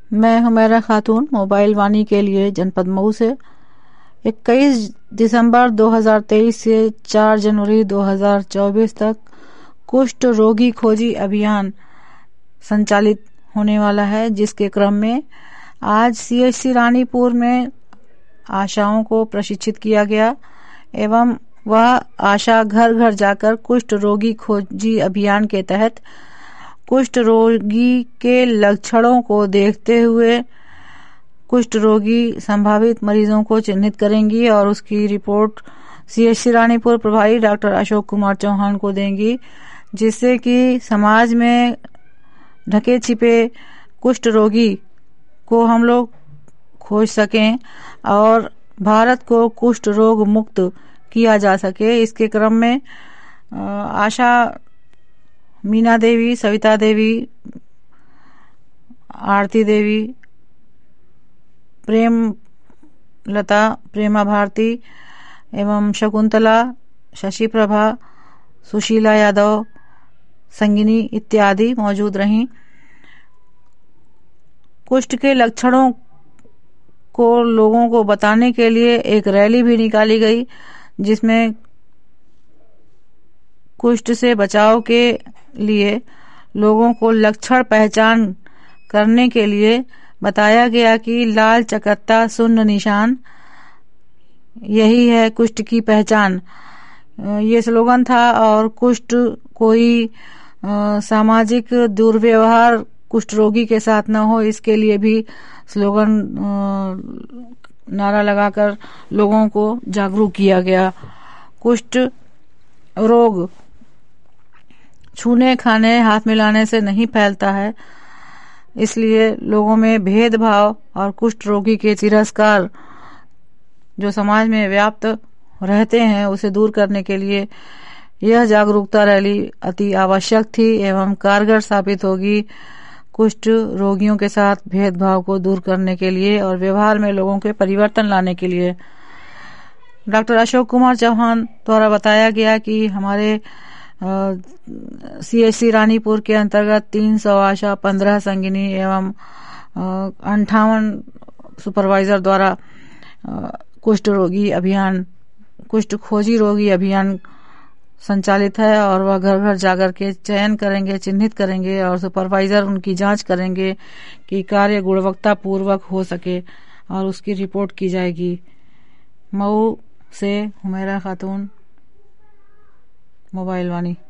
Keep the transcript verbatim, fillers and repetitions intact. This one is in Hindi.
मैं हुमैरा खातून मोबाइल वाणी के लिए जनपद मऊ से इक्कीस दिसंबर दो हज़ार तेईस से चार जनवरी दो हज़ार चौबीस तक कुष्ठ रोगी खोजी अभियान संचालित होने वाला है, जिसके क्रम में आज सीएचसी रानीपुर में आशाओं को प्रशिक्षित किया गया एवं वह आशा घर घर जाकर कुष्ठ रोगी खोजी अभियान के तहत कुष्ठ रोगी के लक्षणों को देखते हुए कुष्ठ रोगी संभावित मरीजों को चिन्हित करेंगी और उसकी रिपोर्ट सीएचसी रानीपुर प्रभारी डॉक्टर अशोक कुमार चौहान को देंगी, जिससे कि समाज में ढके छिपे कुष्ठ रोगी को हम लोग खोज सकें और भारत को कुष्ठ रोग मुक्त किया जा सके। इसके क्रम में आशा मीना देवी, सविता देवी, आरती देवी, प्रेम लता, प्रेमा भारती एवं शकुंतला, शशि प्रभा, सुशीला यादव, संगिनी इत्यादि मौजूद रहीं। कुष्ठ के लक्षणों को लोगों को बताने के लिए एक रैली भी निकाली गई, जिसमें कुष्ठ से बचाव के लिए लोगों को लक्षण पहचान करने के लिए बताया गया कि लाल चकत्ता शून्य निशान यही है कुष्ठ की पहचान, ये स्लोगन था। और कुष्ठ कोई आ, सामाजिक दुर्व्यवहार कुष्ठ रोगी के साथ न हो, इसके लिए भी स्लोगन नारा लगाकर लोगों को जागरूक किया गया। कुष्ठ रोग छूने, खाने, हाथ मिलाने से नहीं फैलता है, इसलिए लोगों में भेदभाव और कुष्ठ रोगी के तिरस्कार जो समाज में व्याप्त रहते हैं उसे दूर करने के लिए यह जागरूकता रैली अति आवश्यक थी एवं कारगर साबित होगी कुष्ठ रोगियों के साथ भेदभाव को दूर करने के लिए और व्यवहार में लोगों के परिवर्तन लाने के लिए। डॉक्टर अशोक कुमार चौहान द्वारा बताया गया कि हमारे सीएचसी रानीपुर के अंतर्गत तीन सौ आशा, पंद्रह संगिनी एवं अंठावन सुपरवाइजर द्वारा कुष्ठ रोगी अभियान, कुष्ठ खोजी रोगी अभियान संचालित है और वह घर घर जाकर के चयन करेंगे, चिन्हित करेंगे और सुपरवाइजर उनकी जांच करेंगे कि कार्य गुणवत्ता पूर्वक हो सके और उसकी रिपोर्ट की जाएगी। मऊ से हुमैरा खातून, मोबाइल वाणी।